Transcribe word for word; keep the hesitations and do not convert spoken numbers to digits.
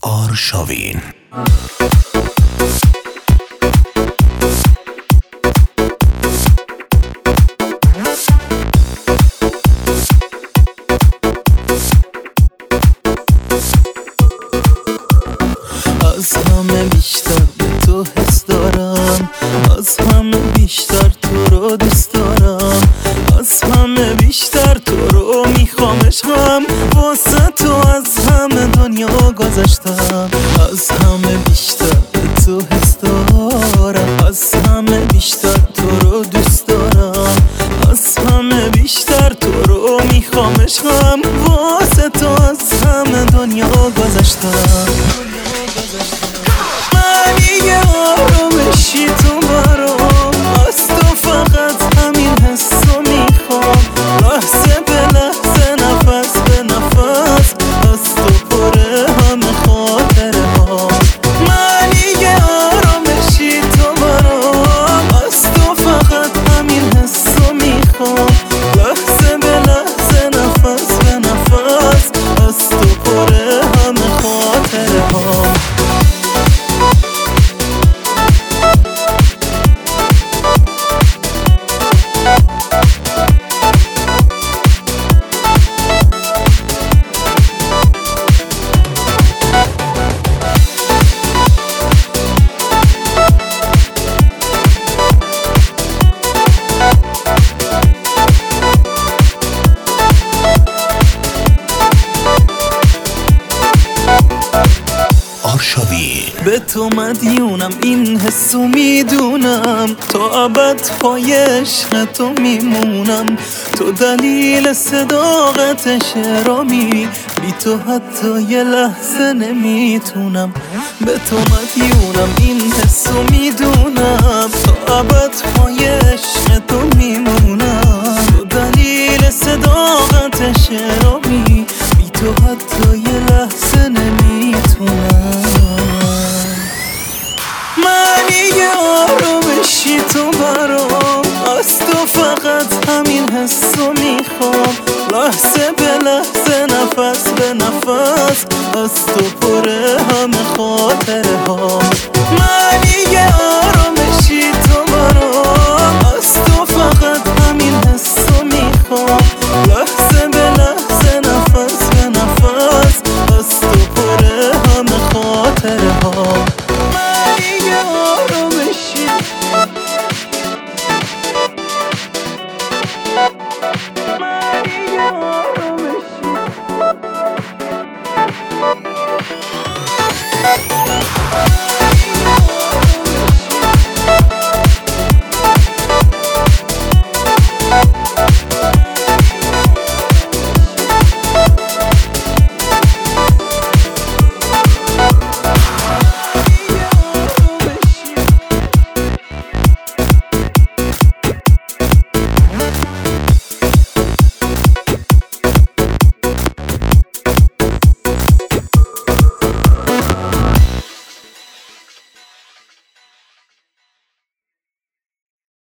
آرشاوین. از همه بیشتر به تو حس دارم، از همه بیشتر تو رو دوست دارم، از همه بیشتر تو رو میخوام عشقم، واسه تو از همه دنیا گذشتم. از همه بیشتر به تو حس دارم، از همه بیشتر تو رو دوست دارم، از همه بیشتر تو رو میخوام عشقم، واسه تو از همه دنیا گذشتم. من یه آرامشی تو برام، از تو فقط همین حسو میخوام، لحظه به لحظه نفس به نفس از تو پره همه خاطره ها. من یه آرامشی تو برام، از تو فقط همین حسو میخوام، لحظه به لحظه نفس به نفس از تو پره همه خاطره ها. به تو مدیونم، این حسو میدونم، تا ابد پای عشق تو میمونم، تو دلیل صداقت شرامی، بی تو حتی یه لحظه نمیتونم. به تو مدیونم، این حسو میدونم، تا ابد پای عشق تو میمونم، تو دلیل صداقت شرامی، بی تو حتی یه لحظه نمیتونم. من یه آرامشی تو برام، از تو فقط همین حسو میخوام، لحظه به لحظه نفس به نفس از تو پره همه خاطره ها. من یه آرامشی تو برام، از تو فقط همین حسو میخوام، لحظه به لحظه نفس به نفس از تو پره همه خاطره ها. We'll be right back.